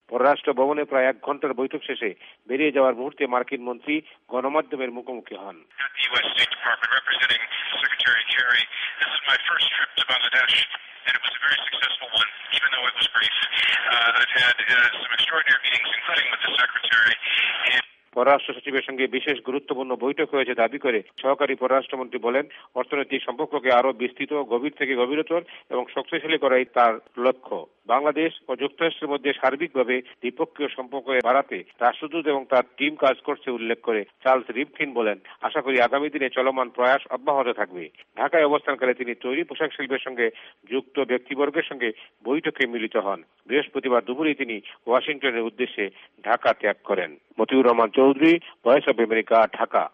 পররাষ্ট্র ভবনে প্রায় 1 ঘন্টার বৈঠক শেষে বেরিয়ে যাওয়ার মুহূর্তে মার্কিন মন্ত্রী গণমাধ্যমের মুখোমুখি হন। And it was a very successful one, even though it was brief. I've had some extraordinary meetings, including with the Secretary. পররাষ্ট্র সচিবের সঙ্গে বিশেষ গুরুত্বপূর্ণ বৈঠক হয়েছে দাবি করে সহকারী পররাষ্ট্রমন্ত্রী বলেন, অর্থনৈতিক সম্পর্ককে আরো বিস্তৃত, গভীর থেকে গভীরতর এবং শক্তিশালী করাই তার লক্ষ্য। বাংলাদেশ ও যুক্তরাষ্ট্রের মধ্যে সার্বিকভাবে দ্বিপক্ষীয় সম্পর্ক বাড়াতে রাষ্ট্রদূত এবং তার টিম কাজ করছে উল্লেখ করে চার্লস রিপকিন বলেন, আশা করি আগামী দিনে চলমান প্রয়াস অব্যাহত থাকবে। ঢাকায় অবস্থানকালে তিনি তৈরি পোশাক শিল্পের সঙ্গে যুক্ত ব্যক্তিবর্গের সঙ্গে বৈঠকে মিলিত হন। বৃহস্পতিবার দুপুরে তিনি ওয়াশিংটনের উদ্দেশ্যে ঢাকা ত্যাগ করেন। Motiur Rahman Chowdhury, voice of America, Dhaka.